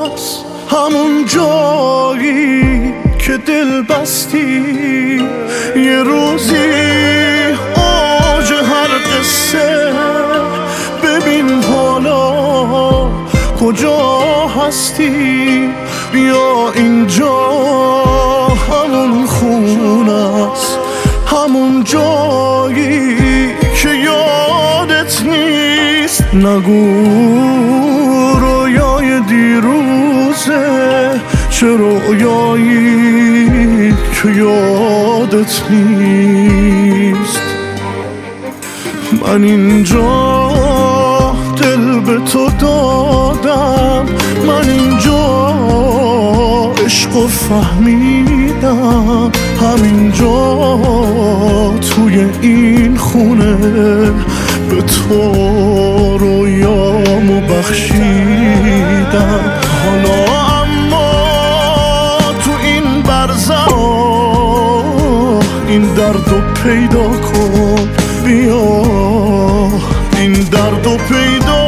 هست، همون جایی که دل بستی. یه روزی اوج هر قصه، ببین حالا کجا هستی. بیا اینجا همون خونه است، همون جایی که یادت نیست. نگو رویای دیروزه، چه رویایی که یادت نیست. من اینجا دل به تو دادم، من اینجا عشقو فهمیدم، همینجا توی این خونه به تو رویامو بخشیدم. حالا اما تو این برزخ این دردو پیدا کن، بیا این دردو پیدا